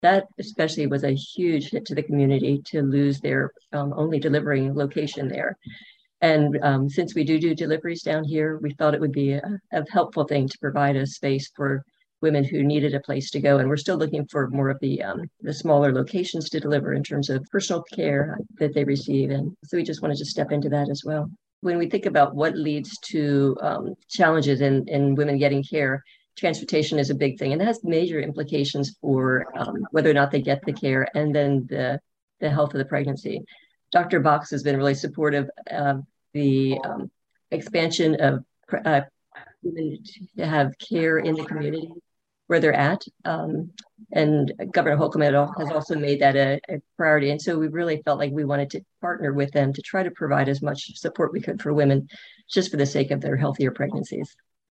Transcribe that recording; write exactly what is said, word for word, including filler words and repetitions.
that especially was a huge hit to the community to lose their um, only delivering location there. And um, since we do do deliveries down here, we thought it would be a, a helpful thing to provide a space for women who needed a place to go. And we're still looking for more of the um, the smaller locations to deliver in terms of personal care that they receive. And so we just wanted to step into that as well. When we think about what leads to um, challenges in, in women getting care, transportation is a big thing, and it has major implications for um, whether or not they get the care and then the, the health of the pregnancy. Doctor Box has been really supportive of the um, expansion of uh, women to have care in the community where they're at. Um, and Governor Holcomb has also made that a, a priority. And so we really felt like we wanted to partner with them to try to provide as much support we could for women just for the sake of their healthier pregnancies.